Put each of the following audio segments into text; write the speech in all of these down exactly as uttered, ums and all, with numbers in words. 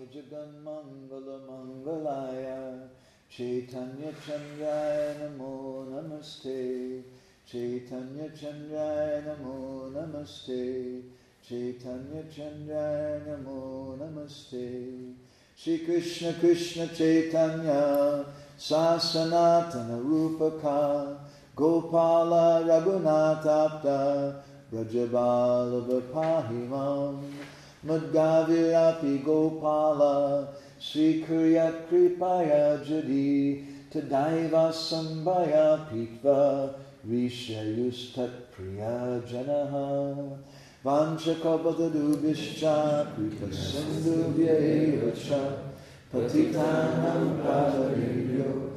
Jagan Mangala Mangalaya Chaitanya Chandaya Namo Namaste Chaitanya Chandaya Namo Namaste Chaitanya Chandaya Namo Namaste Shri Krishna Krishna Chaitanya Sasanatana Rupaka Gopala Raghunatapta Brajabala Vapahimam Madgavirapi Gopala Sri Kuryat Kripaya Jadi Tadaiva Sambhaya Pitva Rishayustat Priya Janaha Vanchakabhadadubhischa Kripa Sindhubhyaevacha Patitanam Pavanebhyo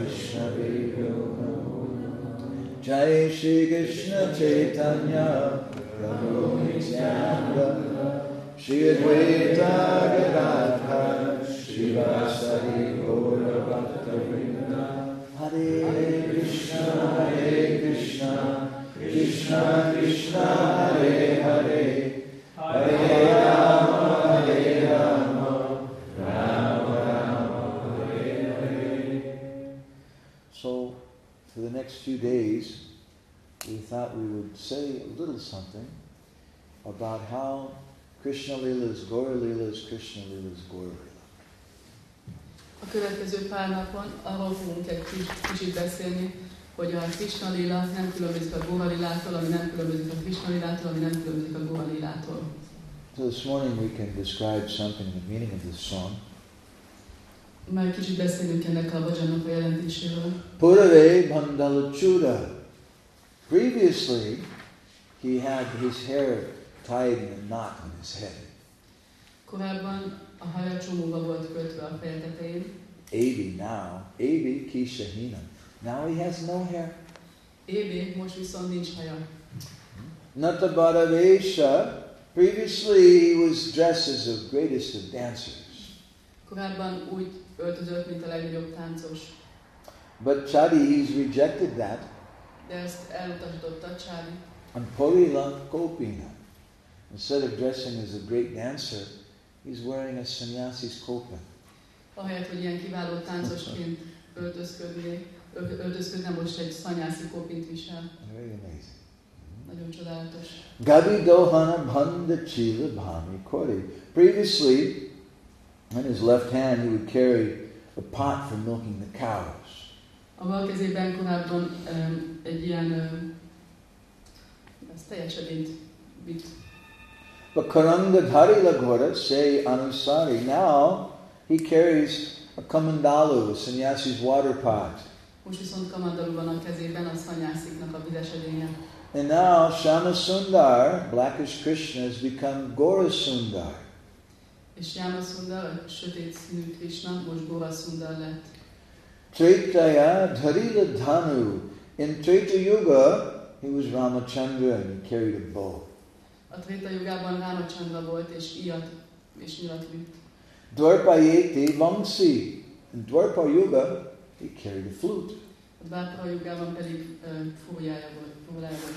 Vaishnavebhyo Jai Shri Krishna Chaitanya Prabhu Nityananda Shri Advaita Gadadhar Shri Vasari Gaura Bhaktavrinda Hare Krishna Hare Krishna Krishna Krishna Hare Hare Hare Rama Hare Rama Rama Rama Hare Hare. So, for the next few days, we thought we would say a little something about how Krishna Lila is Gaura Lila is Krishna Lila is Gaura Lila. A következő pár napon arról fogunk egy kis, kicsit beszélni, hogy a Krishna Lila nem különbözik a Gaura Lilától, ami nem különbözik a Krishna Lilától, ami nem különbözik a Gaura Lilától. So this morning we can describe something of the meaning of this song. Már kicsit beszélünk ennek a bhajannak a jelentéséről. Purave Bandalachuda. Previously, he had his hair tied in a knot on his head. Korábban a haja csomóba volt kötve a feje tetején. Avi now, Avi Kishahina. Now he has no hair. Évi, most viszont nincs haja. Natabharavesha. Previously, he was dressed as the greatest of dancers. Korábban úgy öltözött, mint a legnagyobb táncos. But Chadi, he's rejected that. De ezt elutasította Chadi. And Purila Kopina. Instead of dressing as a great dancer, he's wearing a sannyasi's kopa. Ahelyett, hogy ilyen kiváló táncosként öltözködni, öltözködne, most egy szanyászi kopint visel. Very amazing. Nagyon csodálatos. Gabi Dohana Bhanda Chila Bhami Kori. Previously, in his left hand, he would carry a pot for milking the cows. A bal kezében korábban um, egy ilyen, um, ez teljes edényt vitt. But Karanga Dhari Lagora, say Anusari, now he carries a kamandalu, a sannyasi's water pot. Most viszont kamandalu van a kezében, a szanyásziknak a vizes edénye. And now Shama Sundar, blackish Krishna, has become Gaura Sundar. És Shama Sundar, a sötét színű Krishna, most Gaura Sundar lett. Traitaya Dharila Dhanu. In Traita Yuga, he was Ramachandra and he carried a bow. A Tréta Jugában Ramachandra volt, és ilyat, és nyilat vitt. Dwarpayeti Vamsi. In Dwarpa Yuga, he carried a flute. A Dwarpa Jugában pedig uh, fúrójája volt, fúrójája volt.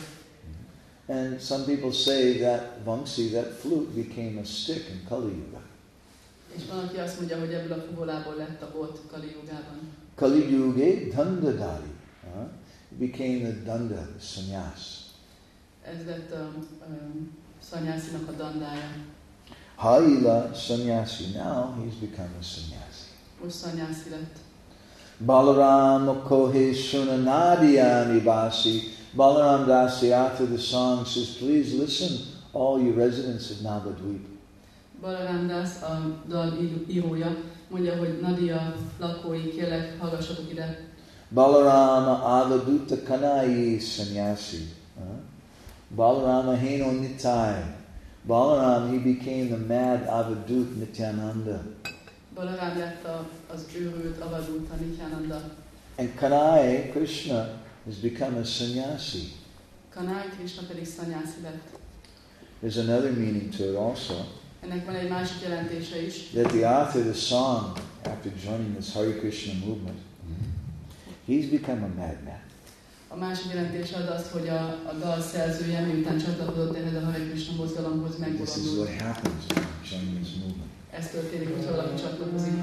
And some people say that Vamsi, that flute, became a stick in Kali Yuga. És van, aki azt mondja, hogy ebből a fuvolából lett a bot Kali Jugában. Kali Yuga Dandadari. Uh, it became the danda, the sannyas. Ez lett a um, szanyászinak a dandája. Haila sannyasi. Now he's become a sannyasi. Most szanyászi lett. Balaram Kohe Sunanadiyani Basi. Balaram Dasi, after the song, says, please listen, all you residents of Navadvip. Balaram Das, a dal írója, mondja, hogy Nadia lakói, kérlek, hallgassatok ide. Balarama Avaduta Kanai Sannyasi. Uh-huh. Balarama Heno Nitai. Balaram, he became the mad Avadut Nityananda. Balaram lett az őrült Avaduta Nityananda. And Kanai, Krishna, has become a sannyasi. Kanai, Krishna pedig szanyászi lett. There's another meaning to it also. Ennek van egy másik jelentése is. That the author of the song, after joining this Hare Krishna movement, he's become a madman. A másik jelentése az az, hogy a, a dal szerzője, miután csatlakozott ehhez a Hare Krishna mozgalomhoz, This is what megbolondult. happens when you join this movement. ez történik, hogyha valaki csatlakozik.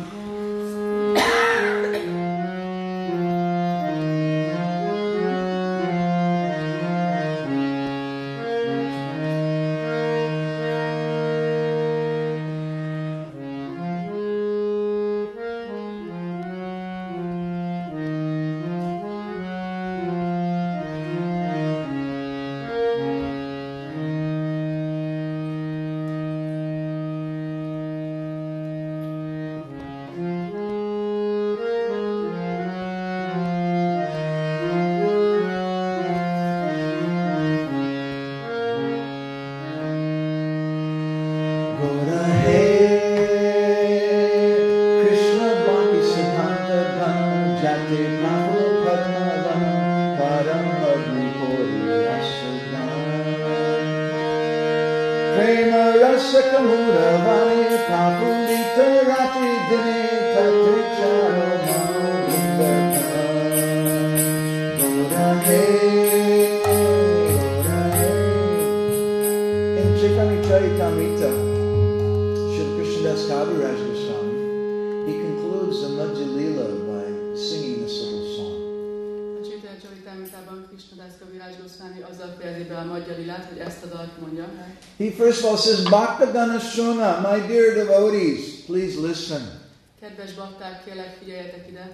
He first of all says, Bhakta Ganashuna, my dear devotees, please listen. Kedves bakták, kérlek, figyeljetek ide.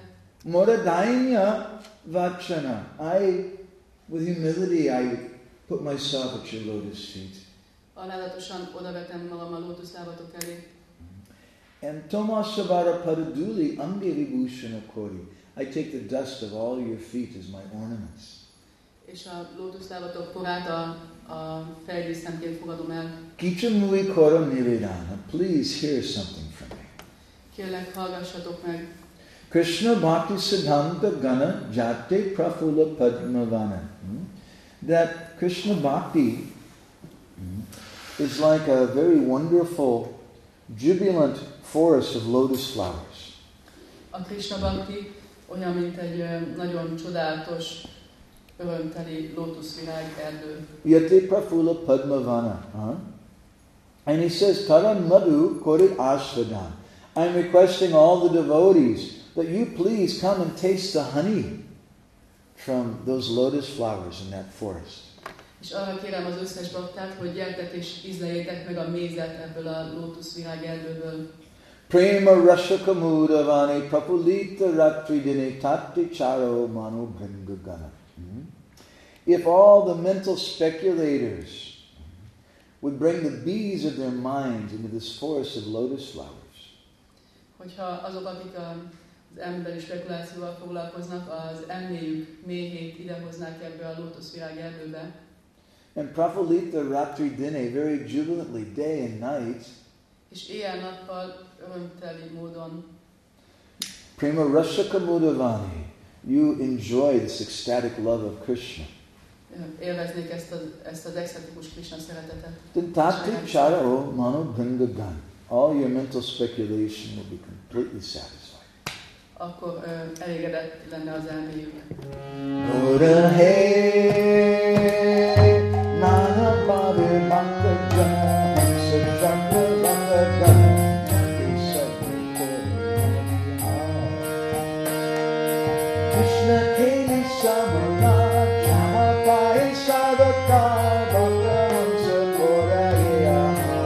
Moradainya vachana. I, with humility, I put myself at your lotus feet. Alázatosan odavetem magam a lótuszlábatok elé. And Tomasavara Padaduli Angiri Bhushana Kori. I take the dust of all your feet as my ornaments. És a lótuszlábatok porát a, a fejdíszemként fogadom el. Kichamui Kora Nivedana. Please hear something from me. Kérlek, hallgassatok meg. Krishna Bhakti Siddhanta Gana Jate Prafula Padmavana. Hmm? That Krishna Bhakti hmm, is like a very wonderful, jubilant forest of lotus flowers. A Krishna Bhakti olyan, mint egy nagyon csodálatos, örömteli lótuszvirág erdő. Yate Prafula Padmavana. Huh? And he says, Taran Madhu Kori Ashvadan. I'm requesting all the devotees that you please come and taste the honey from those lotus flowers in that forest. És arra kérem az összes baktát, hogy gyertek és ízleljétek meg a mézet ebből a lótuszvirág erdőből. Prema Rashakamudavani Prapulita Ratridini Tatti Charo Manu Bringagana. If all the mental speculators would bring the bees of their minds into this forest of lotus flowers, hogyha azok, akik az emberi spekulációval foglalkoznak, az elméjük méhét idehoznák ebbe a lótuszvirág erdőbe. And Prafulita Ratri Dine, very jubilantly, day and night, és éjjel-nappal örömteli módon, Prema Rasaka Mudavani, you enjoy this ecstatic love of Krishna. Élveznék ezt az, ezt az extatikus Krishna szeretetet. Then Tati Charo Mano Bringagan. All your mental speculation will be completely satisfied. Akkor uh, elégedett lenne az elméjük. Ora hey, Nana Bhavi Bhakta Jana, Sajakta Bhakta Jana, Krishna Keli Samana, Chamapai Sadaka, Bhakta Hamsa Koraya.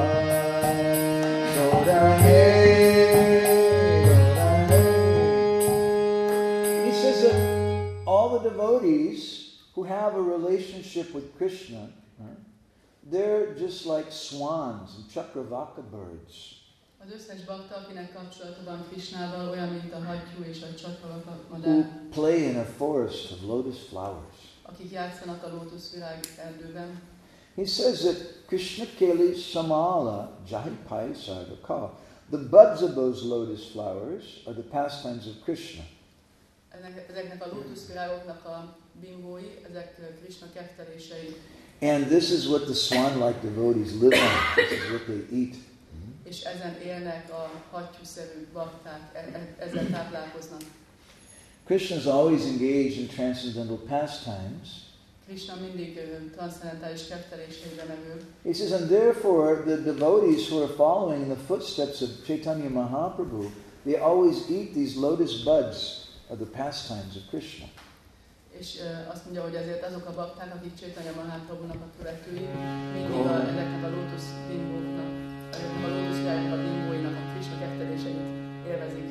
He says that all the devotees who have a relationship with Krishna, right, they're just like swans and chakravaka birds. Az összes bakta, akinek kapcsolata van Krishnával, olyan, mint a hattyú és a csakravaka Who madár, play in a forest of lotus flowers. akik játszanak a lótuszvirág erdőben. He says that Krishna Keli Samala Jahipai Sarvaka. The buds of those lotus flowers are the pastimes of Krishna. Ezeknek a lótuszvirágoknak a bimbói, ezek Krishna keftelései. And this is what the swan-like devotees live on. This is what they eat. És ezen élnek a hattyúszerű bakták, ezzel táplálkoznak. Krishna is always engaged in transcendental pastimes. Krishna mindig uh, transzcendentális ketteléseiben merül. He says, and therefore the devotees who are following in the footsteps of Chaitanya Mahaprabhu, they always eat these lotus buds of the pastimes of Krishna. És uh, azt mondja, hogy ezért azok a bakták, akik Chaitanya Mahaprabhunak a követői, mindig a, ezeknek a lótusz bimbóknak, a lótusz virágnak a bimbóinak a Krishna ketteléseit élvezik.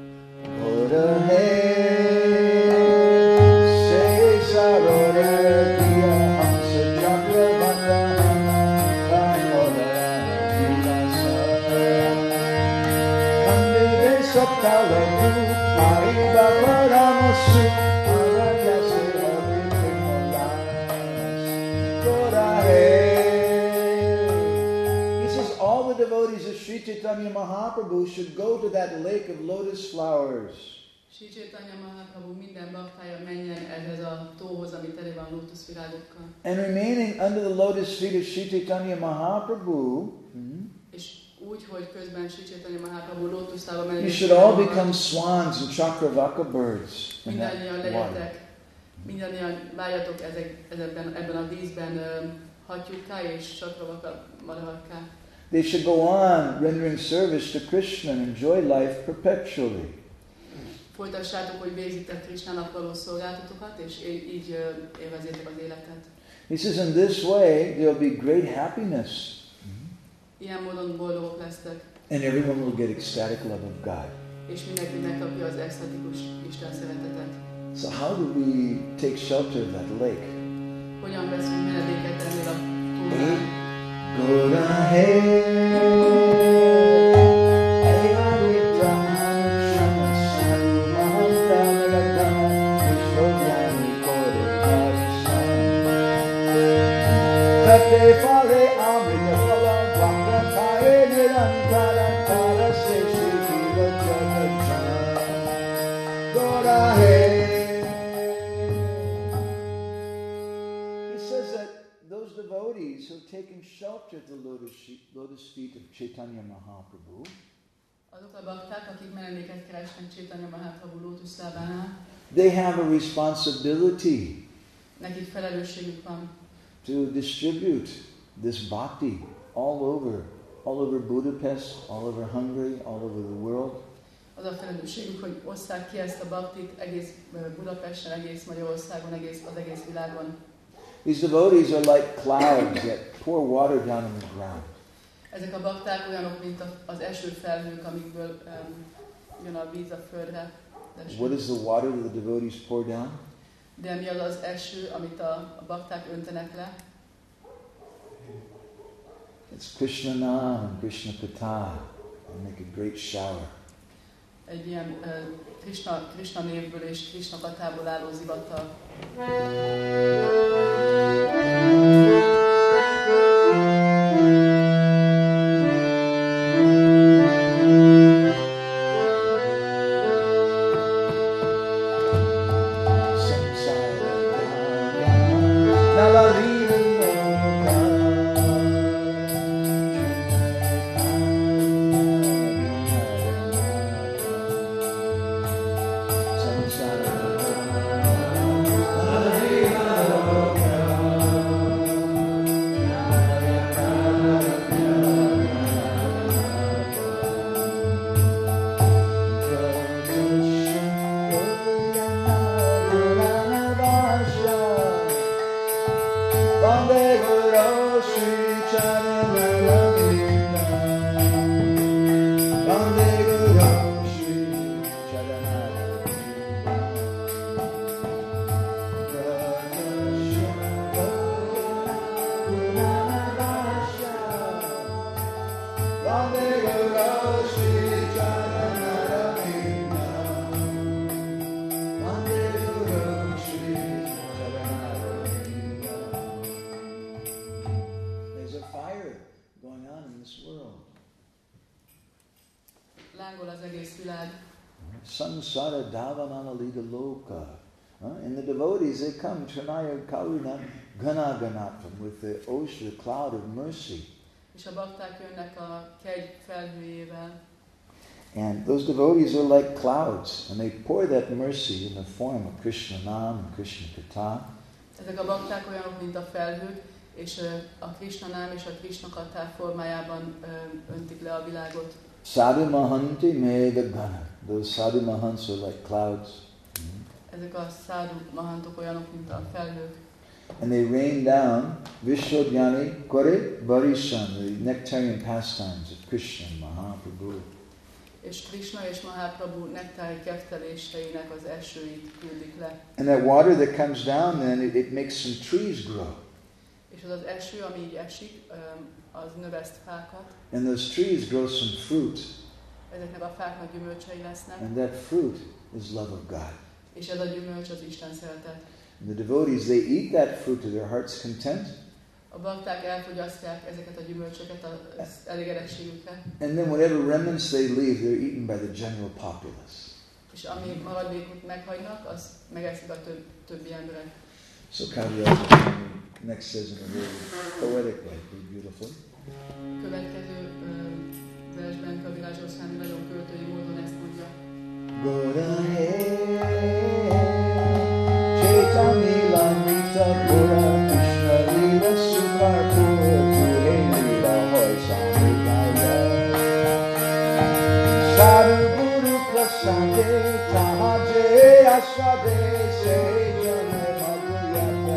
Devotees of Sri Chaitanya Mahaprabhu should go to that lake of lotus flowers. Sri Chaitanya Mahaprabhu minden baktája menjen ehhez a tóhoz, ami tele van lótuszvirágokkal. And remaining under the lotus feet of Sri Chaitanya Mahaprabhu, hmm, és úgy, hogy közben Sri Chaitanya Mahaprabhu lótusztába menjen. You should all become swans and chakravaka birds. Mindannyian legyetek, mindannyian váljatok ezek, ezekben, ebben a vízben uh, hattyúkká és chakravaka madarakká. They should go on rendering service to Krishna and enjoy life perpetually. Folytassátok, hogy végzitek Krishnának való szolgáltatokat, és így uh, élvezétek az életet. He says, in this way there will be great happiness. Ilyen módon boldogok lesztek. And everyone will get ecstatic love of God. És mindenki megkapja az extatikus Isten szeretetet. So how do we take shelter of that lake? Hogyan veszünk menedéket ennél a tónál? Gora hey. Taking shelter at the lotus, lotus feet of Chaitanya Mahaprabhu. Azok a bakták, akik menedéket keresnek Chaitanya Mahaprabhu lótuszlábánál. They have a responsibility. Nekik felelősségük van. To distribute this bhakti all over, all over Budapest, all over Hungary, all over the world. Az a felelősségük, hogy osszák ki ezt a bhaktit egész Budapesten, egész Magyarországon, egész az egész világon. These devotees are like clouds that pour water down on the ground. Ezek a bakták olyanok, mint az esőfelhők, amikből um, jön a víz a földre. What is the water that the devotees pour down? De mi az az eső, amit a, a bakták öntenek le? It's Krishna Nam and Krishna Katha, and make a great shower. Egy ilyen uh, Krishna, Krishna névből és Krishna katából álló zivatar. Samsara Davananalita Loka. And the devotees, they come, Trinaya Karuna Ganaganatam, with the ocean, the cloud of mercy. És a bakták jönnek a kegy felhőjével. And those devotees are like clouds, and they pour that mercy in the form of Krishna Nam and Krishna Katha. Ezek a bakták olyanok, mint a felhők, és a Krishna nám és a Krishna katár formájában öntik le a világot. Sadhu Mahanti Mega Gana. Those Sadhu Mahants are like clouds. Ezek a Sadhu Mahantok olyanok, mint a felhők. And they rain down Vishodhyani Kore Varishan, the nectarian pastimes of Krishna Mahaprabhu. És Krishna és Mahaprabhu nektári kefteléseinek az esőit küldik le. And that water that comes down then, it, it makes some trees grow. És az az eső, ami így esik, az növeszt fákat. And those trees grow some fruit. Ezeknek a fáknak gyümölcsei lesznek. And that fruit is love of God. És ez a gyümölcs az Isten szeretet. And the devotees, they eat that fruit to their heart's content. A bakták elfogyasztják ezeket a gyümölcsöket az elégedettségükre. And then whatever remnants they leave, they're eaten by the general populace. És ami maradékot meghagynak, az megeszik a több, többi emberek. So Kaviraj next says in a very poetic way, very beautiful. Következő uh, versben Kaviraj Goswami nagyon költői módon ezt mondja. Gora hey, Chaitanya Lamrita Gora Krishna Lila Sukar Pura Pura Lila Hoy Samridaya Sadhu Guru Prasade Tahaje Asade Sejane Madhuyata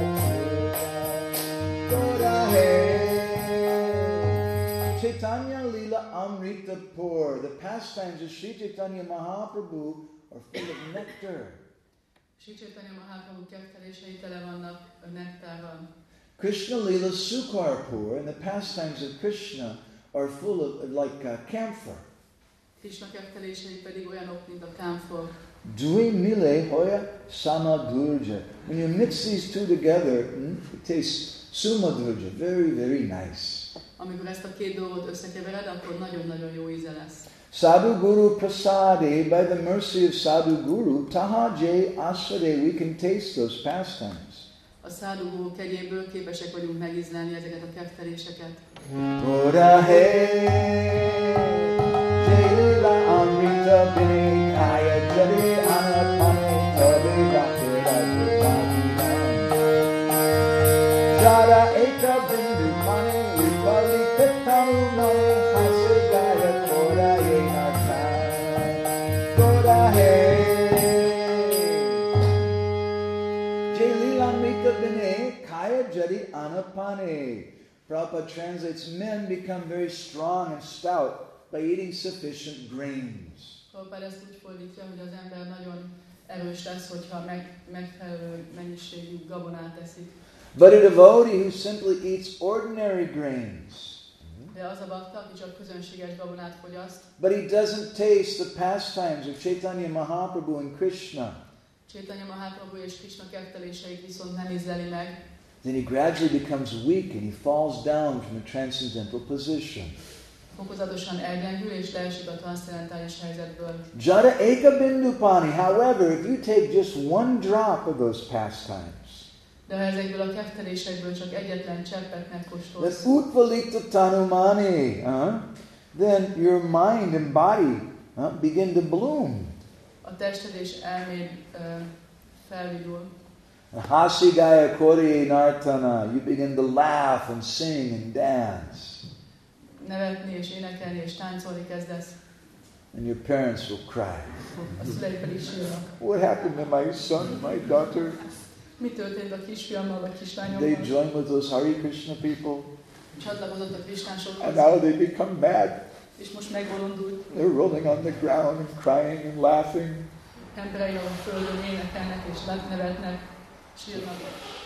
Gora hey, Chaitanya Lila Amrita Pur. The pastimes of Sri Chaitanya Mahaprabhu are full of nectar. Sri Chaitanya Mahaprabhu keftelései tele vannak nektárral. Krishna Lila Sukarpur and the pastimes of Krishna are full of like uh, camphor. Krishna keftelései pedig olyanok, mint a kámfor. Dui mile hoya samadurja. When you mix these two together, hmm, it tastes sumadurja, very, very nice. Amikor ezt a két dolgot összekevered, akkor nagyon-nagyon jó íze lesz. Sadhu Guru Prasade, by the mercy of Sadhu Guru, Tahaje Asade, we can taste those pastimes. A Sadhu Guru kegyéből képesek vagyunk megízlelni ezeket a kefteléseket. Gora he, Jaila Amrita Bini Kaya Jari Anapane Tabe Rakhe Rakhe Jara Eta Bindu Mane Vipali Petanu Mane Hasigaya Gora Yena Chai Gora he, Jaila Amrita Bini Kaya Jari Anapane. Prabhupada translates, men become very strong and stout by eating sufficient grains. Prabhupada ezt úgy fordítja, hogy az ember nagyon erős lesz, hogyha meg, megfelelő mennyiségű gabonát eszik. But a devotee who simply eats ordinary grains, De az a bakta, aki csak közönséges gabonát fogyaszt, but he doesn't taste the pastimes of Chaitanya Mahaprabhu and Krishna, Chaitanya Mahaprabhu és Krishna kefteléseit viszont nem ízleli meg, then he gradually becomes weak and he falls down from a transcendental position. fokozatosan elgyengül és leesik a transzcendentális helyzetből. Jada eka bindupani. However, if you take just one drop of those pastimes, De ha ezekből a keftelésekből csak egyetlen cseppet then megkóstolsz, utvalita tanumani, uh, then your mind and body uh, begin to bloom. a tested és elméd uh, felvidul. Hasigaya kori nartana, you begin to laugh and sing and dance. Nevetni és énekelni és táncolni kezdesz. And your parents will cry. A szüleid pedig sírnak. What happened to my son, my daughter? Mi történt a kisfiammal vagy They kislányommal? join with those Hare Krishna people, Csatlakozott a and krisnásokhoz, now they become mad. és most megbolondult. They're rolling on the ground and crying and laughing. Emberei a földön énekelnek és nevetnek, sírnak.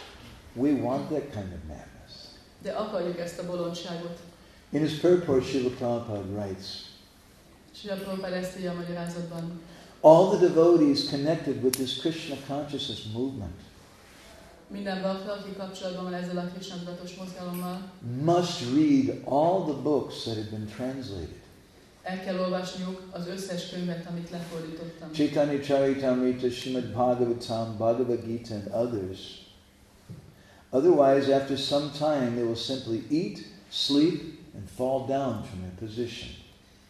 We want that kind of madness. De akarjuk ezt a bolondságot. In his purport, Srila Prabhupada writes, Srila Prabhupada ezt írja a magyarázatban. all the devotees connected with this Krishna consciousness movement Minden bakta, aki kapcsolatban van ezzel a Krishna tudatos mozgalommal, must read all the books that have been translated. el kell olvasniuk az összes könyvet, amit lefordítottam. Chaitanya Charitamrita, Srimad Bhagavatam, Bhagavad Gita, and others. Otherwise, after some time, they will simply eat, sleep, and fall down from their position.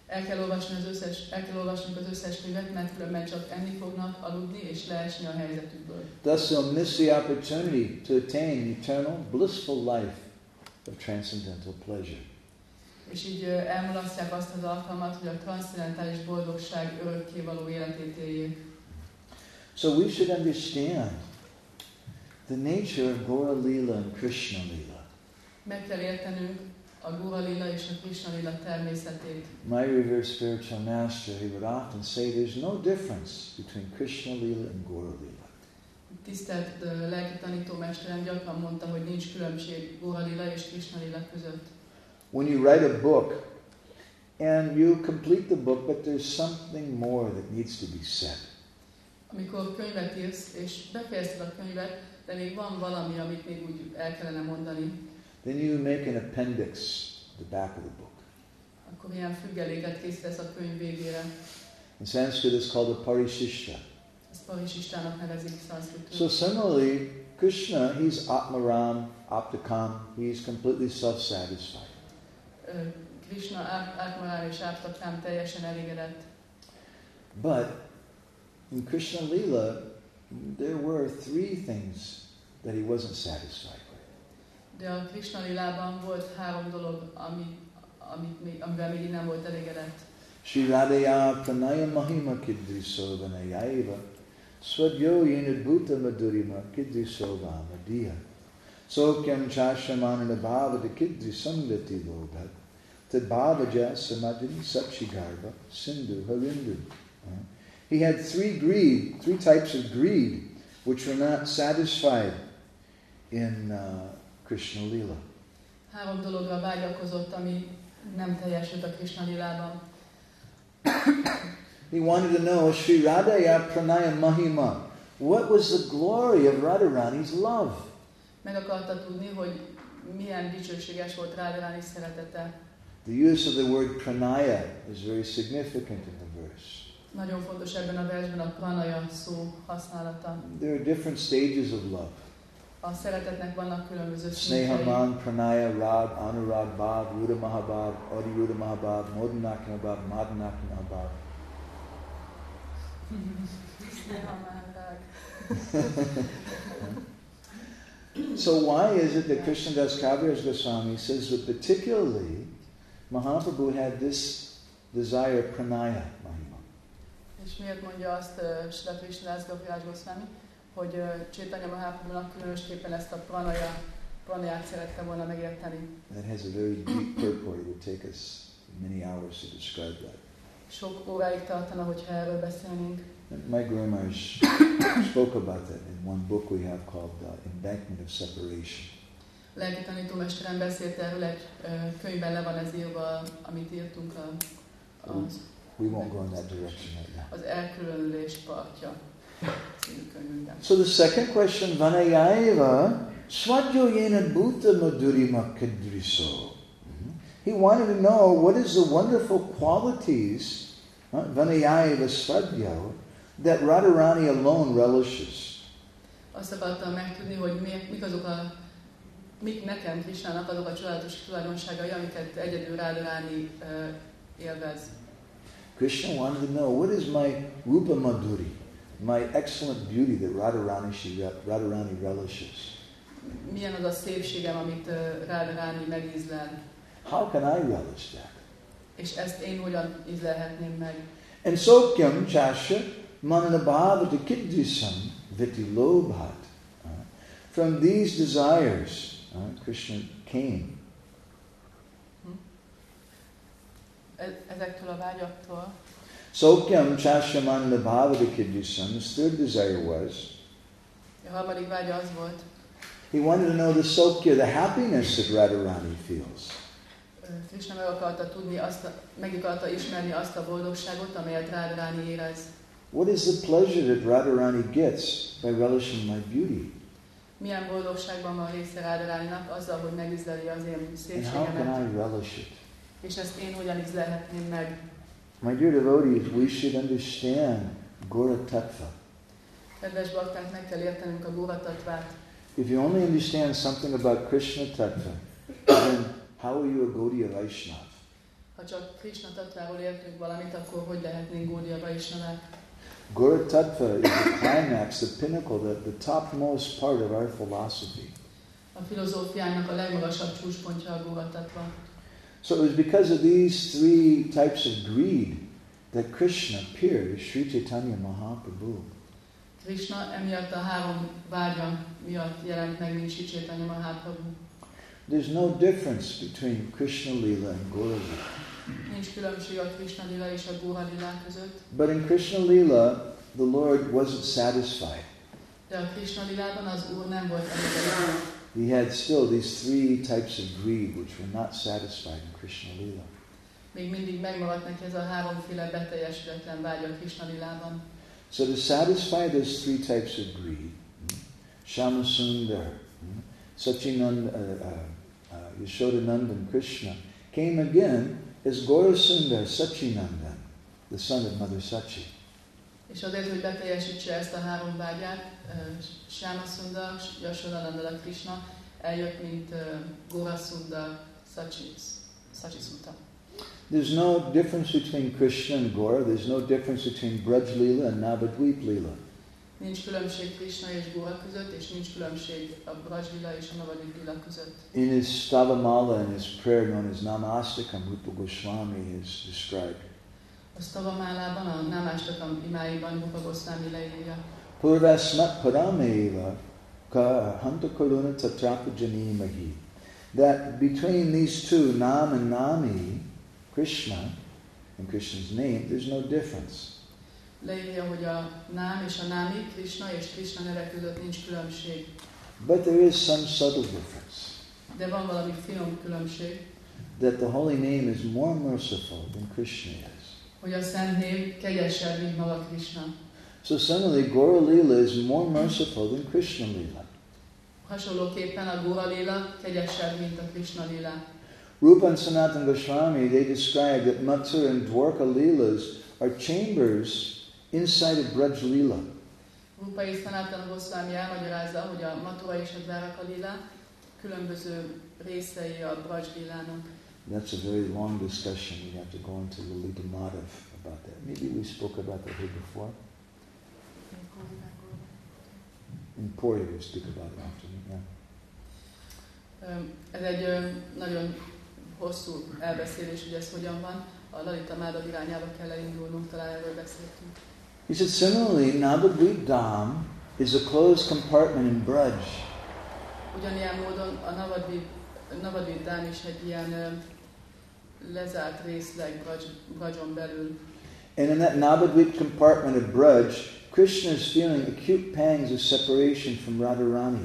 El kell olvasni az összes, el kell olvasnunk az összes könyvet, mert különben csak enni fognak, aludni és leesni a helyzetükből. Thus they'll miss the opportunity to attain eternal, blissful life of transcendental pleasure. És így elmulasztják azt az alkalmat, hogy a transzcendentális boldogság örökkévaló életét éljék. So we should understand the nature of Gora Lila and Krishna Lila. Meg kell értenünk a Gora Lila és a Krishna Lila természetét. My revered spiritual master, he would often say there's no difference between Krishna Lila and Gora Lila. Tisztelt lelki tanítómesterem gyakran mondta, hogy nincs különbség Gora Lila és Krishna Lila között. When you write a book and you complete the book, but there's something more that needs to be said. Amikor könyvet írsz, és befejezted a könyvet, de még van valami, amit még úgy el kellene mondani, then you make an appendix at the back of the book. akkor ilyen függeléket készítesz a könyv végére. In Sanskrit it's called a parishishta. Ezt parisistának nevezik szanszkritül. So similarly, Krishna, he's Atmaram, Aptakam, he's completely self-satisfied. Krishna, Atmaram és Aptakam teljesen elégedett. But in Krishna Lila, there were three things that he wasn't satisfied with. De a Krishna Lilában volt három dolog, ami, amit még, amivel még nem volt elégedett. Shri Radhaya Pranaya Mahima Kidrisovanayaiva Swadyo Yenadbhuta Madhurima Kidrisova Madhya Sokyam Chashamanana Bhavata Kidrisangati Lobhat Tad Bhavaja Samadhini Satchigarva Sindhu Harindu. He had three greed, three types of greed, which were not satisfied in uh, Krishna Lila. Három dologra vágyakozott, ami nem teljesült a Krishna Lilában. He wanted to know Sri Radhaya Pranaya Mahima. What was the glory of Radharani's love? Meg akarta tudni, hogy milyen dicsőséges volt Radharani szeretete. The use of the word pranaya is very significant in the verse. Nagyon fontos ebben a versben a pranaya szó használata. There are different stages of love. A szeretetnek vannak különböző szintjei. Snehaman, pranaya, rag, anurag, bhav, ruda mahabhav, adi ruda mahabhav, modanakina bhav, madanakina bhav. So why is it that Krishnadas Kaviraj Goswami says that particularly Mahaprabhu had this desire pranaya mahima? És miért mondja azt uh, Sri Krishnadas Kaviraj Goswami, hogy uh, Chaitanya Mahaprabhunak különösképpen ezt a pranaya, pranayát szerette volna megérteni? That has a very deep purport. It would take us many hours to describe that. Sok óráig tartana, hogyha erről beszélnénk. My Guru Maharaj spoke about that in one book we have called uh, Embankment of Separation. Lelki tanítómesterem beszélt erről, egy uh, könyvben le van ez írva, amit írtunk a, az, We won't go in that direction right now. az elkülönülés partja című könyvünkben. So the second question, Vanayaiva Swadyo Yena Bhuta Madhurima Kadriso. He wanted to know what is the wonderful qualities, uh, Vanayaiva Swadyo, that Radharani alone relishes. Azt akartam megtudni, hogy mi, mik azok a, mik nekem Krishnának azok a csodálatos tulajdonságai, amiket egyedül Radharani uh, élvez. Krishna wanted to know, what is my Rupa Madhuri, my excellent beauty that Radharani, she, Radharani relishes? Milyen az a szépségem, amit uh, Radharani megízlel? How can I relish that? És ezt én hogyan ízlelhetném meg? And Sokyam Chasha Mananabhavata Kidrisam Viti Lobhat. From these desires, uh, Krishna came. Ezektől a vágyaktól. Sokyam Chasha Mananabhavata Kidrisam, his third desire was, A harmadik vágya az volt, he wanted to know the Sokya, the happiness that Radharani feels. Krishna meg akarta tudni, azt a, meg akarta ismerni azt a boldogságot, amelyet Radharani érez. What is the pleasure that Radharani gets by relishing my beauty? Milyen boldogságban van része Radharaninak azzal, hogy megízleli az én And how can szépségemet? I relish it? És ezt én hogyan ízlelhetném meg? My dear devotees, we should understand Gora Tattva. Kedves bakták, meg kell értenünk a Gora Tattvát. If you only understand something about Krishna Tattva, then how are you a Gaudiya Vaishnava? Ha csak Krishna tattváról értünk valamit, akkor hogy lehetnénk Gaudiya Vaishnavák? Gaura Tattva is the climax, the pinnacle, the, the topmost part of our philosophy. A filozófiának a legmagasabb csúcspontja a Gaura Tattva. So it was because of these three types of greed that Krishna appeared as Sri Chaitanya Mahaprabhu. Krishna emiatt a három vágya miatt jelent meg, mint Sri Chaitanya Mahaprabhu. There's no difference between Krishna Lila and Gaura Lila. Nincs különbség a Krishna Lila és a Gaura Lila között. But in Krishna Lila, the Lord wasn't satisfied. De a Krishna Lilában az Úr nem volt elégedett. He had still these three types of greed which were not satisfied in Krishna Lila. Még mindig megmaradt neki ez a háromféle beteljesületlen vágy a Krishna Lilában. So to satisfy those three types of greed, Shyamasundar, Sachinanda, uh, uh, uh, Yashodananda and Krishna came again as Gaurasundar Sachinandan, the son of Mother Sachi. És azért, hogy beteljesítse ezt a három vágyát, Shyamasundar, Yashodananda Krishna eljött, mint Gaurasundar Sachisutta. There's no difference between Krishna and Gaura. There's no difference between Braj Lila and Navadvip Lila. Nincs különbség Krishna és Gaura között, és nincs különbség a Braj Lila és a Navadvip Lila között. In his Stavamala, in his prayer known as Namastakam, Rupa Goswami has described. A Stavamálában, a Namastakam imáiban Rupa Goswami leírja. Purvasmat Parameva ka hanta karuna tatrapa janimahi. That between these two, Nam and Nami, Krishna, and Krishna's name, there's no difference. Leírja, hogy a Nám és a Námi, Krishna és Krishna neve között nincs különbség. But there is some subtle difference. De van valami finom különbség. That the holy name is more merciful than Krishna is. Hogy a szent név kegyesebb, mint maga Krishna. So similarly, Gaura Lila is more merciful than Krishna Lila. Hasonlóképpen a Gaura Lila kegyesebb, mint a Krishna Lila. Rupa and Sanatana Goswami, they describe that Mathura and Dwarka Leelas are chambers inside of Braj Lila. Rupa és Sanatana Goswami elmagyarázza, hogy a Mathura és a Dwarka Lila különböző részei a Braj Lilának. That's a very long discussion. We have to go into Lalita Madhav about that. Maybe we spoke about that here before. In Puri we speak about it often. Yeah. Ez egy nagyon hosszú elbeszélés, hogy ez hogyan van. A Lalita Madhav irányába kell elindulnunk, talán erről beszéltünk. He said, similarly, Navadvip Dham is a closed compartment in Braj. Ugyanilyen módon a Navadvip, Navadvip Dham is egy ilyen lezárt részleg Braj, Brajon belül. And in that Navadvip compartment of Braj, Krishna is feeling acute pangs of separation from Radharani.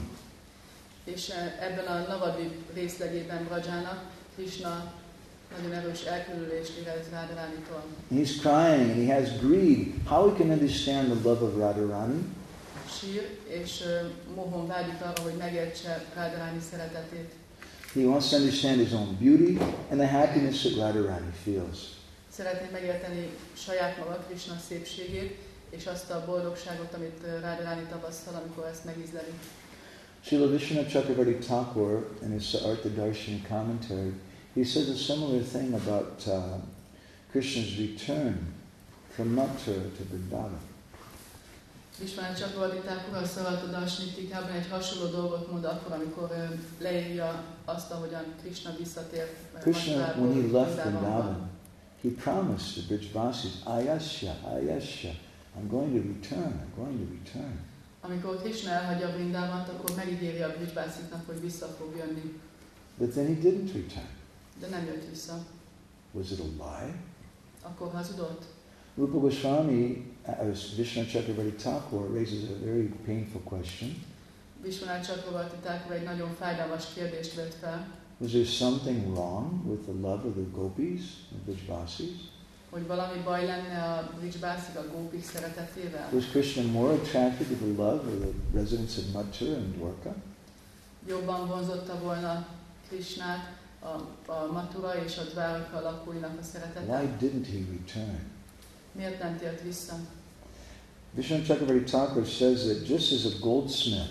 És ebben a Navadvip részlegében Brajának Krishna nagyon erős elkülönülést érez Radharánitól. He's crying and he has greed. How he can understand the love of Radharani? Sír, és uh, mohon vágyik arra, hogy megértse Radharani szeretetét. He wants to understand his own beauty and the happiness that Radharani feels. Szeretné megérteni saját maga Krishna szépségét, és azt a boldogságot, amit Radharani tapasztal, amikor ezt megízleli. Srila Vishwanath Chakravarti Thakur, in his Sarta Darshini commentary, he says a similar thing about uh, Krishna's return from Mathura to Vrindavan. Vishwanath Chakravarti Thakur a Sarta Darshini Tikában egy hasonló dolgot mond akkor, amikor uh, leírja azt, ahogyan Krishna visszatért Krishna, when he left Vrindavan, he promised the Brijvasis, Ayasya, Ayasya, I'm going to return, I'm going to return. Amikor Krishna elhagyja Vrindavant, akkor megígéri a Brijvasiknak, hogy vissza fog jönni. But then he didn't return. De nem jött vissza. Was it a lie? Akkor hazudott. Rupa Goswami, as Vishwanath Chakravarti Thakur, raises a very painful question. Vishwanath Chakravarti Thakur egy nagyon fájdalmas kérdést vett fel. Was there something wrong with the love of the gopis, the Brijvasis? Hogy valami baj lenne a Brijvasik, a gópik szeretetével? Was Krishna more attracted to the love of the residents of Mathura and Dwarka? Jobban vonzotta volna Krishnát a, a Mathura és a Dwarka lakóinak a szeretete? Why didn't he return? Miért nem tért vissza? Vishwanath Chakravarti Thakur says that just as a goldsmith,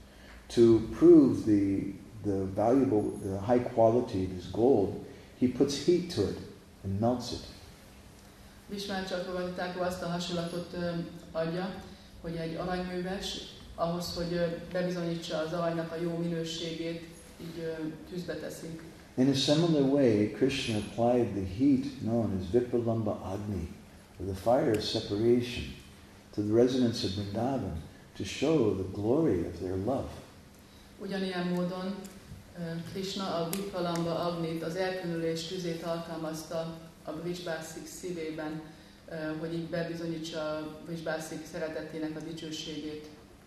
to prove the, the valuable, the high quality of his gold, he puts heat to it and melts it. Vishnu Chakravartithakur azt a hasonlatot ö, adja, hogy egy aranyműves ahhoz, hogy ö, bebizonyítsa az aranynak a jó minőségét, így ö, tűzbe teszik. In a similar way, Krishna applied the heat known as Vipralamba Agni, or the fire of separation, to the residents of Vrindavan to show the glory of their love. Ugyanilyen módon Krishna a Vipralamba Agnit, az elkülönülés tüzét alkalmazta a Brijbászik szívében, hogy így bebizonyítsa a Brijbászik szeretetének a dicsőségét.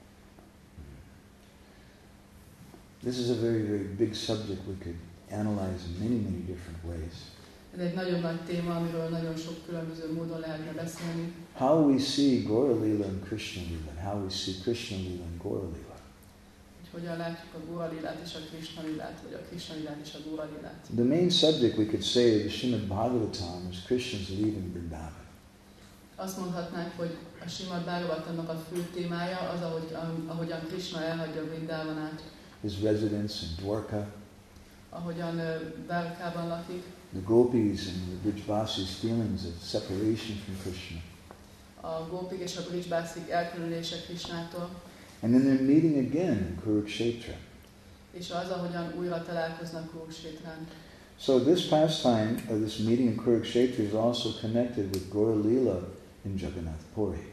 This is a very, very big subject we could analyze in many, many different ways. Ez egy nagyon nagy téma, amiről nagyon sok különböző módon lehetne beszélni. How we see Gaura Lila and Krishna Lila, how we see Krishna Lila and Gaura Lila. Hogyan látjuk a Gaura Lilát és a Krishna Lilát, vagy a Krishna Lilát és a Gaura Lilát. The main subject we could say of the Srimad Bhagavatam is Krishna's leaving Vrindavan. Azt mondhatnánk, hogy a Srimad Bhagavatamnak a fő témája az, ahogy, ahogyan Krishna elhagyja Vrindavanát. His residence in Dwarka. Ahogyan Dwarkában lakik. The gopis and the Brijbasis' feelings of separation from Krishna. A gópik és a Brijbászik elkülönülése Krishnától. And then they're meeting again in Kurukshetra. És az, ahogyan újra találkoznak Kuruksetrán. So this pastime, or this meeting in Kurukshetra, is also connected with Gaura Lila in Jagannath Puri.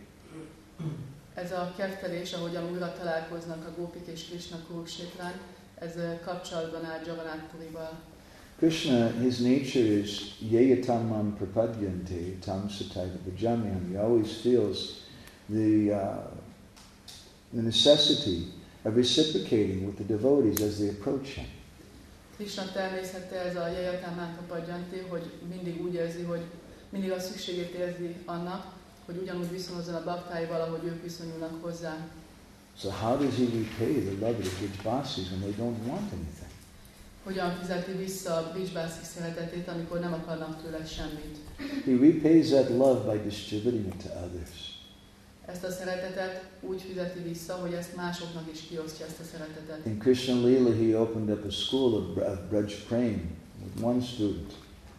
Ez a kettelés, ahogyan újra találkoznak a gópik és Krishna Kuruksetrán, ez kapcsolatban áll Jagannath Purival. Krishna, his nature is yeyatamam prapadyante tam sataiva bhajamyam. He always feels the, uh, the necessity of reciprocating with the devotees as they approach him. Krishna természete ez a yeyatamam prapadyante, hogy mindig úgy érzi, hogy mindig a szükségét érzi annak, hogy ugyanúgy viszonyuljon a baktáival, ahogy ők viszonyulnak hozzá. So how does he repay the love of the Brijbasis when they don't want anything? Hogyan fizeti vissza a Brijbászik szeretetét, amikor nem akarnak tőle semmit? He repays that love by distributing it to others. Ezt a szeretetet úgy fizeti vissza, hogy ezt másoknak is kiosztja ezt a szeretetet. In Krishna Lila, he opened up a school of, of Braj Prem with one student.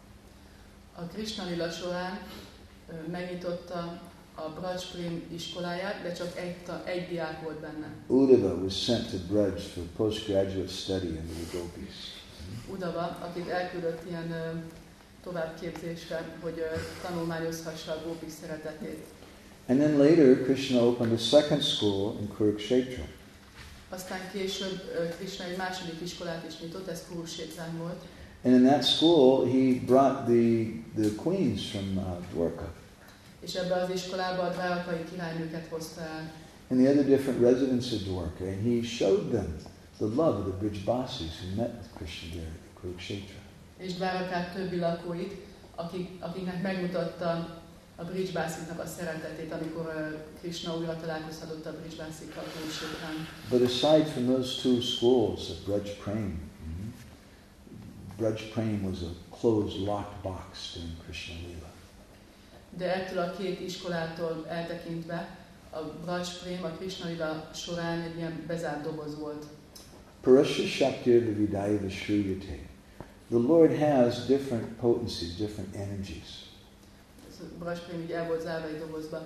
A Krishna Lila során megnyitotta a Braj Prem iskoláját, de csak egy, egy diák volt benne. Uddhava was sent to Braj for postgraduate study under the gopis. Uddhava, akit elküldött ilyen uh, továbbképzésre, hogy uh, tanulmányozhassa a gópik szeretetét. And then later, Krishna opened a second school in Kurukshetra. Aztán később uh, Krishna egy második iskolát is nyitott, ez Kuruksetrán volt. And in that school, he brought the, the queens from uh, Dwarka. És ebbe az iskolába a dvárakai királynőket hozta el. And the other different residents of Dwarka, and he showed them the love of the Brijbasis who met with Krishna there at Kurukshetra. És dvárakák többi lakóit, akik, akiknek megmutatta a Brijbásziknak a szeretetét, amikor uh, Krishna újra találkozhatott a Brijbászikkal Kuruksetrán. But aside from those two schools of Braj Prem, mm-hmm, Braj Prem was a closed, locked box during Krishna Lila. De ettől a két iskolától eltekintve, a Braj Prem, a Krishna Lila során egy ilyen bezárt doboz volt. Parasya Shaktir Vidaya Vishruyate. The Lord has different potencies, different energies. A Braj Prem így el volt zárva egy dobozba.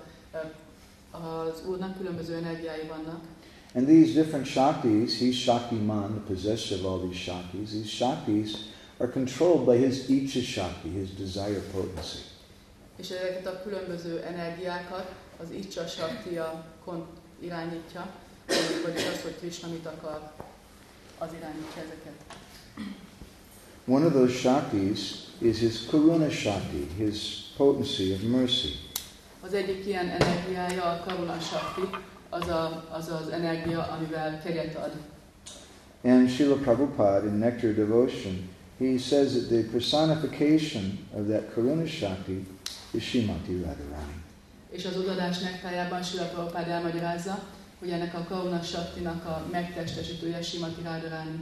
Az Úrnak különböző energiái vannak. And these different Shaktis, he's Shaktiman, the possessor of all these Shaktis. These Shaktis are controlled by his Icha Shakti, his desire potency. És ezeket a különböző energiákat az Icha Shaktiya irányítja, vagyis az, hogy Krishna mit akar, az irányítja ezeket. One of those Shaktis is his Karuna Shakti, his potency of mercy. Az egyik ilyen energiája, a Karuna Shakti, az, a, az az energia, amivel kegyet ad. And Srila Prabhupada in Nectar Devotion, he says that the personification of that Karuna Shakti is Srimati Radharani. És az odadás nektájában Srila Prabhupada elmagyarázza, hogy ennek a Karuna Shaktinak a megtestesítője Srimati Radharani.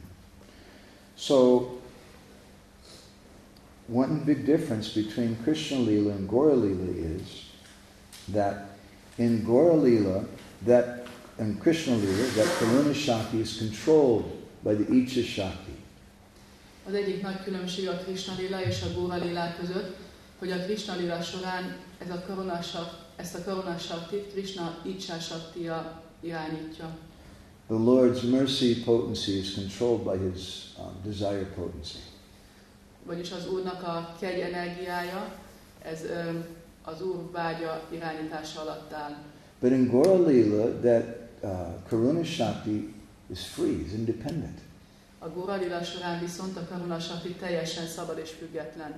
So, one big difference between Krishna Lila and Gaura Lila is that in Gaura Lila, that in Krishna Lila, that Karuna Shakti is controlled by the Icha Shakti. Az egyik nagy különbség a Krishna lila és a Góra lilák között, hogy a Krishna lila során ez a karuna shakti, ezt a karuna shaktit Krishna Ichcha Shaktiya irányítja. The Lord's mercy potency is controlled by his um, desire potency. Vagyis az Úrnak a kegy energiája, ez um, az Úr vágya irányítása alatt áll. But in Gora Lila, that uh, Karuna Shakti is free, is independent. A Góra lila során viszont a karuna shakti teljesen szabad és független.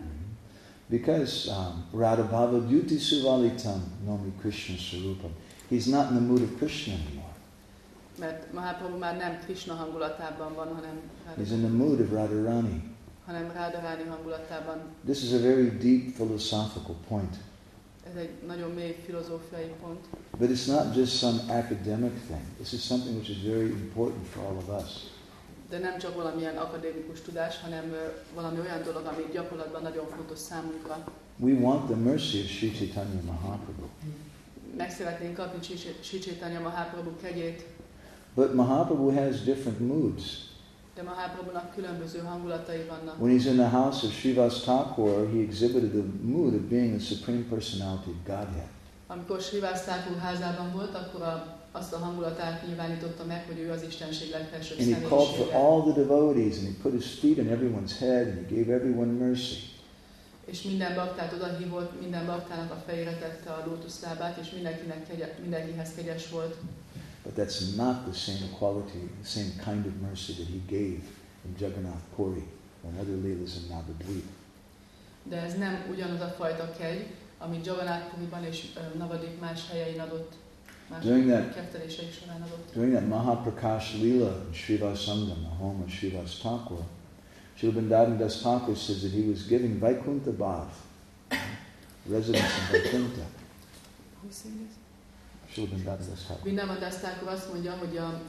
Because um, Radha Bhava Duti Suvalitam Nomi Krishna Sarupam. He's not in the mood of Krishna anymore. Mert Mahaprabhu már nem Krishna hangulatában van, hanem He's in the mood of Radharani. hanem Radharani hangulatában. This is a very deep philosophical point. Ez egy nagyon mély filozófiai pont. But it's not just some academic thing. This is something which is very important for all of us. De nem csak valamilyen akadémikus tudás, hanem uh, valami olyan dolog, ami gyakorlatban nagyon fontos számunkra. We want the mercy of Sri Chaitanya Mahaprabhu. Meg szeretnénk kapni Sri Chaitanya Mahaprabhu kegyét, But Mahaprabhu has different moods. de Mahaprabhunak különböző hangulatai vannak. When he's in the house of Srivas Thakur, he exhibited the mood of being the Supreme Personality of Godhead. Amikor Srivas Thakur házában volt, akkor a, azt a hangulatát nyilvánította meg, hogy ő az Istenség legfelsőbb And he called for személyisége. all the devotees, and he put his feet on everyone's head, and he gave everyone mercy. És minden baktát odahívott, minden baktának a fejére tette a lótuszlábát, és mindenkinek kegye, mindenkihez kegyes volt. But that's not the same quality, the same kind of mercy that he gave in Jagannath Puri and other leelas in Navadvip. De ez nem ugyanaz a fajta kegy, amit Jagannath Puriban és uh, Navadvip más helyein adott, más kettelései során adott. During that Mahaprakash Leela in Srivasangam, the home of Srivas Thakur, Srila Vrindavan Das Thakur says that he was giving Vaikuntha bath, residence in Vaikuntha. Who's saying this? Srila Vrindavan Das Thakur. Vrindavan Das Thakur azt mondja, hogy a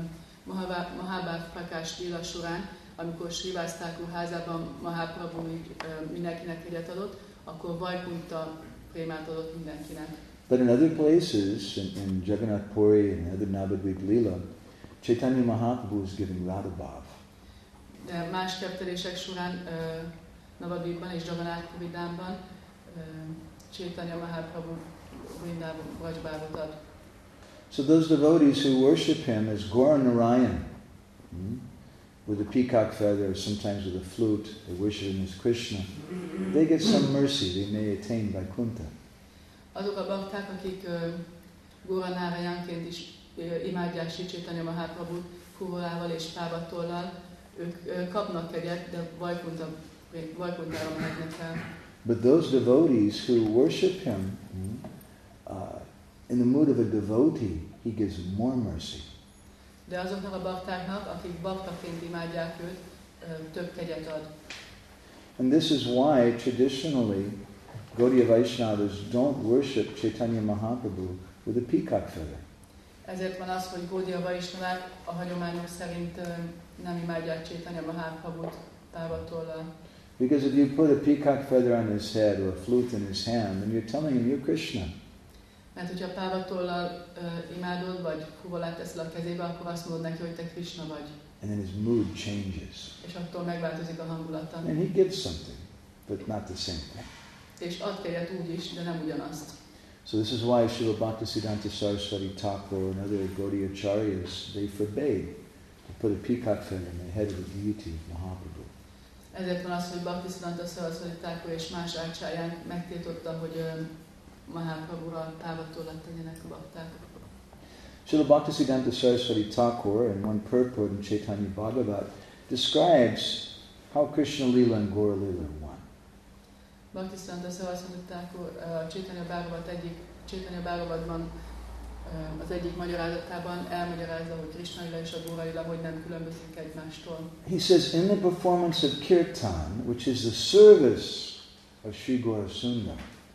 uh, Mahabhav Prakash Lila során, amikor Srivas Thakur házában Mahaprabhu uh, mindenkinek kegyet adott, akkor Vaikuntha prémát adott mindenkinek. But in other places, in, in Jagannath Puri and other Navadvip Leela, Chaitanya Mahaprabhu is giving Radhabhav. De más kettelések során uh, Navadvipban és Jagannath Puridámban uh, Chaitanya Mahaprabhu Vrindában Vrajbhavot ad. So those devotees who worship him as Gaura Narayan, hmm, with a peacock feather, sometimes with a flute, they worship him as Krishna, they get some mercy, they may attain Vaikuntha. Azok a bakták, akik uh, Gaura Narayanként is uh, imádják Sri Chaitanya Mahaprabhut fuvolával és pávatollal, ők uh, kapnak kegyet, de Vaikunthára mehetnek el. But those devotees who worship him hmm, uh, in the mood of a devotee, he gives more mercy. De azoknak a baktáknak, akik baktaként imádják őt, uh, több kegyet ad. And this is why traditionally Gaudiya Vaishnavas don't worship Chaitanya Mahaprabhu with a peacock feather. Ezért van az, hogy Gaudiya Vaishnavák a hagyományok szerint uh, nem imádják Chaitanya Mahaprabhut pávatollal. Because if you put a peacock feather on his head or a flute in his hand, then you're telling him you're Krishna. Mert hogyha pávatollal uh, imádod, vagy fuvolát teszel a kezébe, akkor azt mondod neki, hogy te Krishna vagy. And then his mood changes. És attól megváltozik a hangulata. And he gives something, but not the same thing. És ad kegyet úgy is, de nem ugyanazt. So this is why Srila Bhaktisiddhanta Saraswati Thakur and other Gaudiya Acharyas, they forbade to put a peacock feather on the head of the deity of Mahaprabhu. Ezért van az, hogy Bhaktisiddhanta Saraswati Thakur és más ácsáján megtiltotta, hogy uh, Mahaprabhura pávatollat tegyenek a bakták. Srila Bhaktisiddhanta Saraswati Thakur, in one purport in Chaitanya Bhagavat, describes how Krishna Lila and Gaura Lila are one. Bhaktisiddhanta Saraswati Thakur uh, Chaitanya Bhagavat egyik Chaitanya Bhagavatban uh, az egyik magyarázatában elmagyarázza, hogy Krishna Lila és a Gaura Lila hogy nem különbözik egymástól. He says, in the performance of Kirtan, which is the service of Sri Gaura Sundar,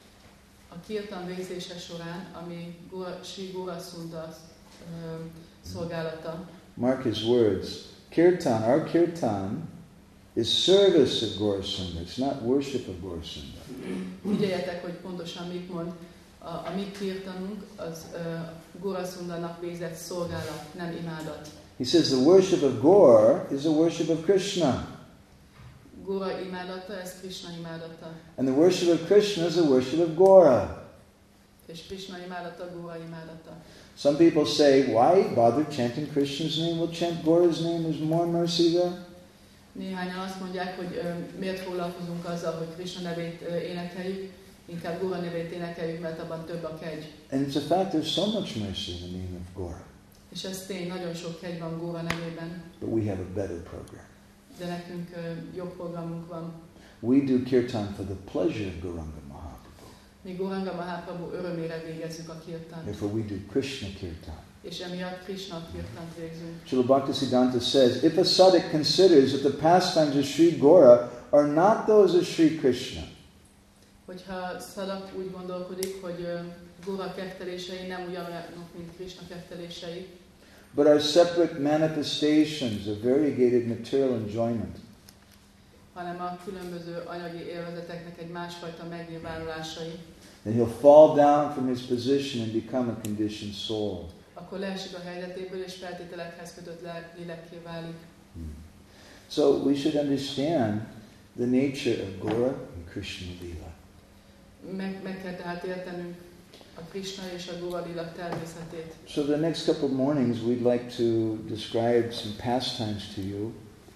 a kirtan végzése során, ami Gora, Sri Gaura Sundar uh, szolgálata. Mark his words. Kirtan, our kirtan, is service of Gaura Sundar. It's not worship of Gaura Sundar. Figyeljetek, hogy pontosan mit mond. A, a mi kirtanunk az uh, Gaura Sundarnak végzett szolgálat, nem imádat. He says the worship of Gaura is the worship of Krishna. Góra imádata, ez Krishna imádata. And the worship of Krishna is the worship of Gora. És Krishna imádata, Góra imádata. Some people say, why bother chanting Krishna's name? We'll chant Gora's name, there's more mercy there. Néhányan azt mondják, hogy ö, miért foglalkozunk azzal, hogy Krishna nevét ö, énekeljük, inkább Góra nevét énekeljük, mert abban több a kegy. And it's a fact, there's so much mercy in the name of Gora. És ez tény, nagyon sok kegy van Góra nevében. But we have a better program. De nekünk ö, jobb programunk van. We do kirtan for the pleasure of Gauranga Mahaprabhu. Mi Gauranga Mahaprabhu örömére végezzük a kirtant. Therefore we do Krishna kirtan. És emiatt Krishna kirtant végzünk. Srila Bhaktisiddhanta says, if a sadhak considers that the pastimes of Sri Gora are not those of Sri Krishna, hogyha szadak úgy gondolkodik, hogy uh, Góra kettelései nem ugyanolyanok, mint Krishna kettelései, but are separate manifestations of variegated material enjoyment, hanem a különböző anyagi élvezeteknek egy másfajta megnyilvánulásai, then he'll fall down from his position and become a conditioned soul. akkor leesik a helyzetéből és feltételekhez kötött lélekké válik. Hmm. So we should understand the nature of Gora and Krishna Lila. Meg, meg kell tehát értenünk a Krishna és a Góra Lila természetét. So the next couple of mornings we'd like to describe some pastimes to you.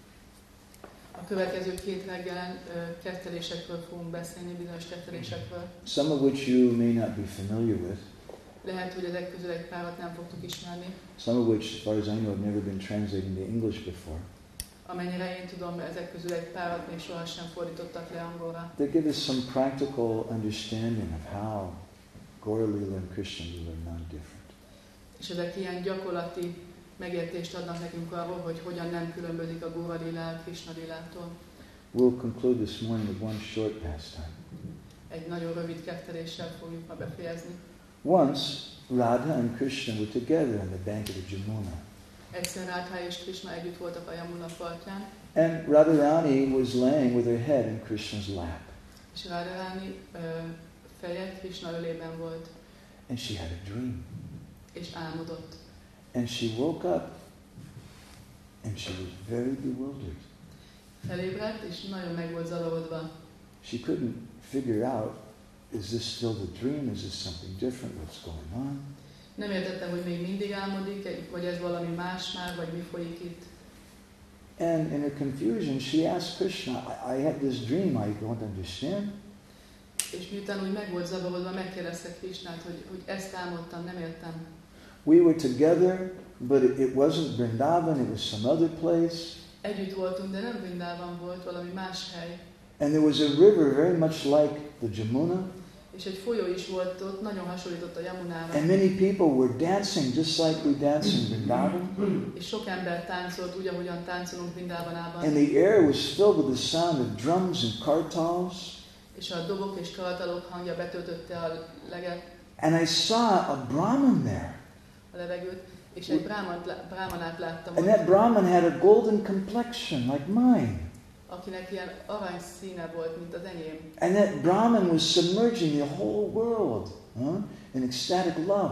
A következő két reggelen uh, kettelésekről fogunk beszélni, bizonyos kettelésekről. Some of which you may not be familiar with. Lehet, hogy ezek közül egy párat nem fogtuk ismerni. Some of which, as far as I know, have never been translated into English before. Amennyire én tudom, ezek közül egy párat még sohasem fordítottak le angolra. They give us some practical understanding of how Gaura Lila and Krishna Lila are not different. És ezek ilyen gyakorlati megértést adnak nekünk arról, hogy hogyan nem különbözik a Góra Lila a Krishna Lilától. We'll conclude this morning with one short pastime. Egy nagyon rövid ketteléssel fogjuk ma befejezni. Once, Radha and Krishna were together on the bank of the Jamuna. Egyszer Radha és Krishna együtt voltak a Yamuna partján. And Radharani was laying with her head in Krishna's lap. És Radharani uh, feje Krishna ölében volt. And she had a dream. És álmodott. And she woke up and she was very bewildered. Felébredt és nagyon meg volt zavarodva. She couldn't figure out, is this still the dream? Is this something different? What's going on? Nem értettem, hogy még mindig álmodik, vagy ez valami más már, vagy mi folyik itt. And in her confusion, she asked Krishna, I, I had this dream, I don't understand. És miután úgy meg volt zavarodva, megkérdezte Krishnát, hogy, hogy ezt álmodtam, nem értem. We were together, but it, it wasn't Vrindavan, it was some other place. Együtt voltunk, de nem Vrindában volt, valami más hely. And there was a river very much like the Jamuna. És egy folyó is volt ott, nagyon hasonlított a Yamunára. And many people were dancing just like we dance in Vrindavan. És sok ember táncolt úgy, ahogyan táncolunk Vrindavanában. And the air was filled with the sound of drums and kartals. És a dobok és kartalok hangja betöltötte a leget. And I saw a Brahman there. A levegőt, és egy brahmanát láttam And ott, that Brahman had a golden complexion like mine. akinek ilyen arany színe volt, mint az enyém. And that Brahman was submerging the whole world huh, in ecstatic love.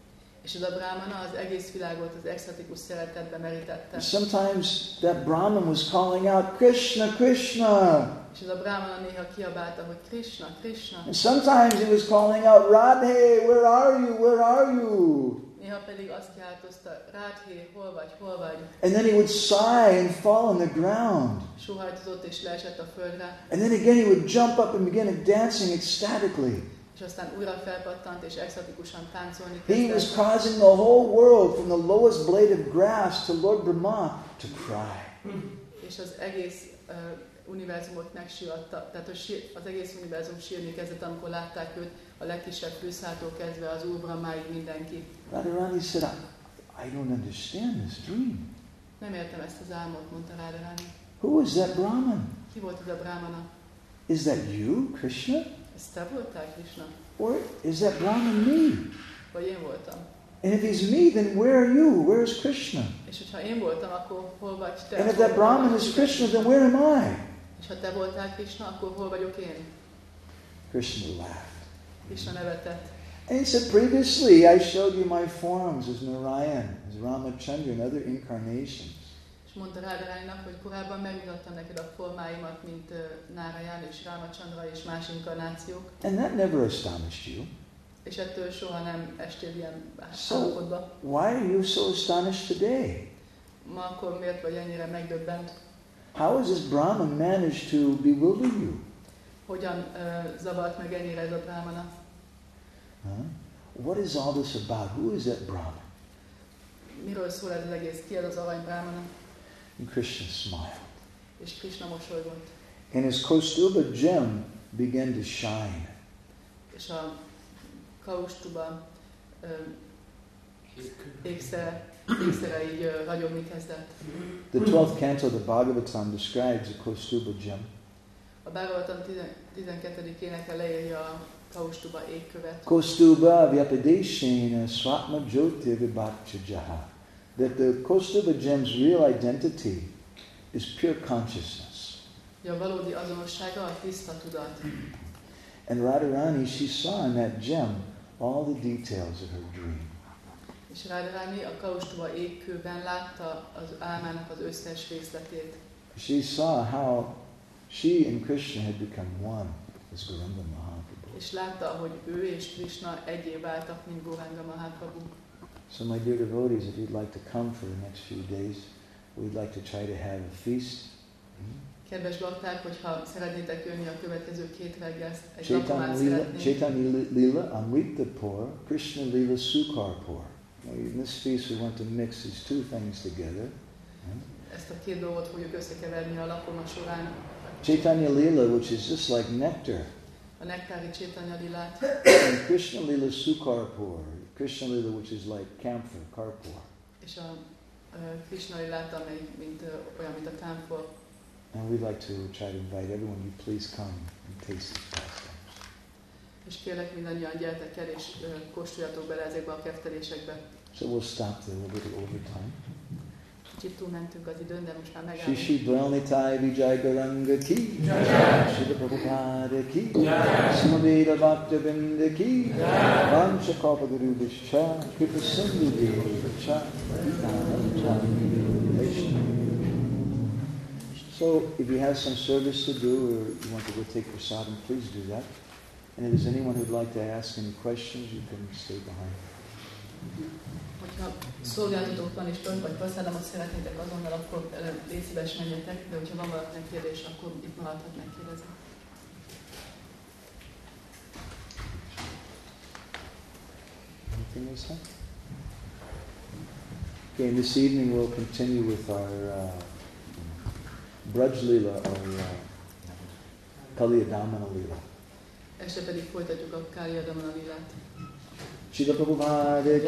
És ez a brahmana az egész világot az extatikus szeretetbe merítette. And sometimes that Brahman was calling out, Krishna, Krishna. És ez a brahmana néha kiabálta, hogy Krishna, Krishna. And sometimes he was calling out, Radhe, where are you, where are you? Néha pedig azt kiáltozta, Radhe, hol vagy, hol vagy? And then he would sigh and fall on the ground. Sóhajtozott és leesett a földre. And then again he would jump up and begin dancing ecstatically. És aztán újra felpattant és extatikusan táncolni He kezdett. was causing the whole world, from the lowest blade of grass to Lord Brahma, to cry. És az egész uh, univerzumot megsiratta, tehát a sír, az egész univerzum sírni kezdett, amikor látták őt, a legkisebb fűszától kezdve az Úr Brahmáig mindenki. Radharani said, I, I don't understand this dream. Nem értem ezt az álmot, mondta Radharani. Who is that Brahman? Ki volt ez a brahmana? Is that you, Krishna? Ez te voltál, Krishna? Or is that Brahman me? Vagy én voltam? And if he's me, then where are you? Where is Krishna? És hogyha én voltam, akkor hol vagy te? And if that Brahman is Krishna, then where am I? És ha te voltál Krishna, akkor hol vagyok én? Krishna laughed. Krishna nevetett. And he said, previously I showed you my forms as Narayan, as Ramachandra, and other incarnations. És És mondta Radharaninak, hogy korábban megmutattam neked a formáimat, mint uh, Narayan és Ramachandra és más inkarnációk. And that never astonished you. És ettől soha nem estél ilyen So, állapotba. why are you so astonished today? Ma akkor miért vagy ennyire megdöbbent? How has this Brahman managed to bewilder you? Hogyan uh, zavart meg ennyire ez a brahmana? Huh? What is all this about? Who is that Brahman? Miről szól ez az egész? Ki ez az arany brahmana? And Krishna smiled. És Krishna mosolygott. And his Kaustuba gem began to shine. És a Kaustuba uh, ékszere, ékszere így uh, ragyogni kezdett. The twelfth canto of the Bhagavatam describes the Kaustuba gem. A Bhagavatam tizenkettedik éneke leírja a Kaustuba égkövet. Kaustuba vyapadeshena swatma jyotir vibhakchajaha. That the Kaustuba gem's real identity is pure consciousness. A valódi azonossága a tiszta tudat. And Radharani, she saw in that gem all the details of her dream. És Radharani a Kaustuba égkőben látta az álmának az összes részletét. She saw how she and Krishna had become one as Gauranga Mahaprabhu. És látta, hogy ő és Krishna egyé váltak, mint Gauranga Mahaprabhu. So my dear devotees, if you'd like to come for the next few days, we'd like to try to have a feast. Kedves bakták, hogyha szeretnétek jönni a következő két reggel, egy napon át Chaitanya szeretnénk. Chaitanya Lila Amritapur, Krishna Lila Sukarpur. In this feast we want to mix these two things together. Ezt a két dolgot fogjuk összekeverni a lapoma során. Chaitanya Lila, which is just like nectar. A nektári Chaitanya Lilát. And Krishna Lila Sukarpur. Krishna Lila, which is like camphor, karpur. És a uh, Krishna Lilát, amely mint, uh, olyan, mint a kámfor. And we'd like to try to invite everyone, you please come and taste these pastimes. És kérlek mindannyian gyertek el, és uh, kóstoljatok bele ezekbe a keftelésekbe. So we'll stop there a little overtime. Kicsit túlmentünk az időn, de most már megállunk. Shishi Dwelnitai Vijay Gauranga ki, Srila Prabhupada ki, Samaveda Bhaktavinda ki, Vansha Kalpaguru Vishcha, Kripa Sindhu Vishcha, So if you have some service to do or you want to go take prasadam, please do that. And if there's anyone who'd like to ask any questions, you can stay behind. Hogyha szolgáltatók van és több vagy praszádámot szeretnétek azonnal, akkor légy szíves menjetek, de hogyha van valakinek kérdés, akkor itt maradhatnak kérdezni. Anything else? Okay, and this evening we'll continue with our uh, Braj Lila or uh, Kaliyadamana Lila. Este pedig folytatjuk a Kaliyadamana Lilát. Srila Prabhupada ki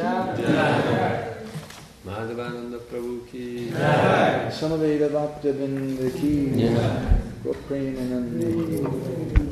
Madhavananda Prabhu ki Samaveda Bhaktavinda ki Gopremanandi